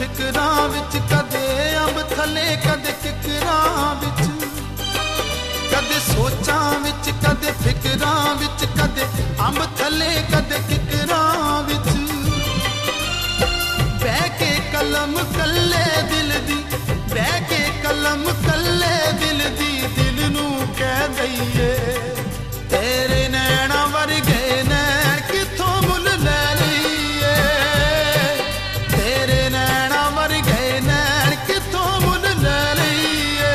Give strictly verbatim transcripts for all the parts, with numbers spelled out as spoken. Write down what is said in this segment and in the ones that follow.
फिकरां विच, कदे अंब थले कदे किकरां विच, कदे सोचां विच कदे फिकरां विच, कदे अंब थले कदे किकरां विच। बह के कलम कल्ले दिल दी, बह के कलम कल्ले दिल दी, दिल नू कह दईए तेरे नैना वर्गे नैन किथों मुल लै लईए, तेरे नैना वर्गे नैन किथों मुल लै लईए।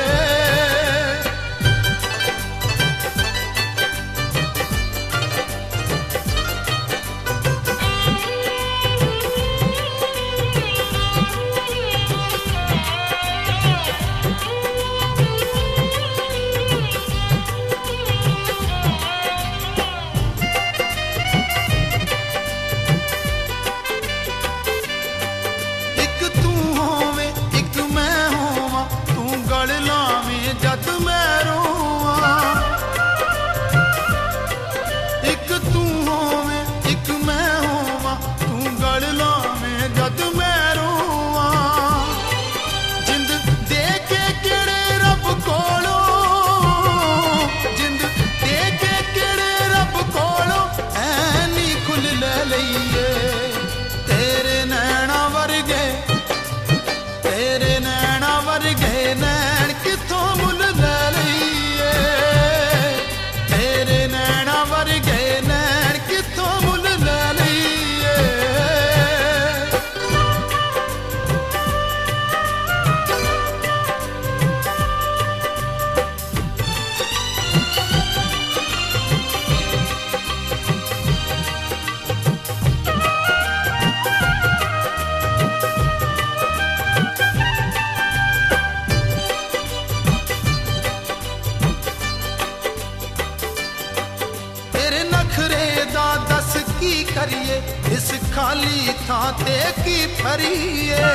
करिए इस खाली थां ते की फरिए,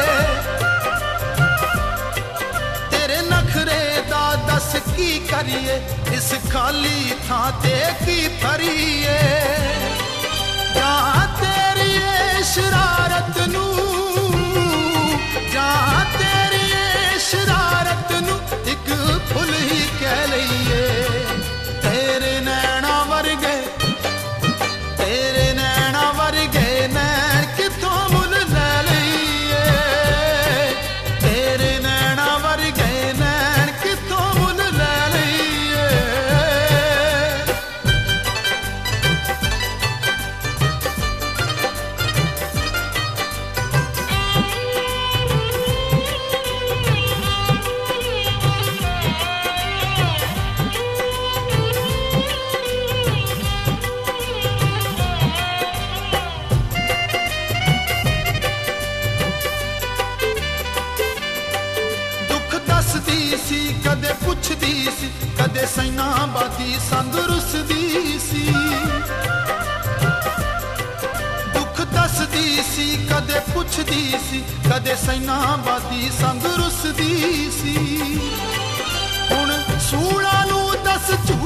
तेरे नखरे दा दस की करिए इस खाली थां ते की फरिए। जहां तेरी शरारत नू, जहां तेरी शरारत नू एक फुल ही कह लईए, तेरे नैना वर्गे तेरे नैना वर्गे नैन किथों मुल लै लईए, तेरे नैना वर्गे नैन किथों मुल लै लईए। सी कदे पुछदी सी, कदे सैना बादी संग रुसदी सी, दुख दसदी सी कदे पुछदी सी, कदे सैना बादी संग रुसदी सी। हुण सूला नू दस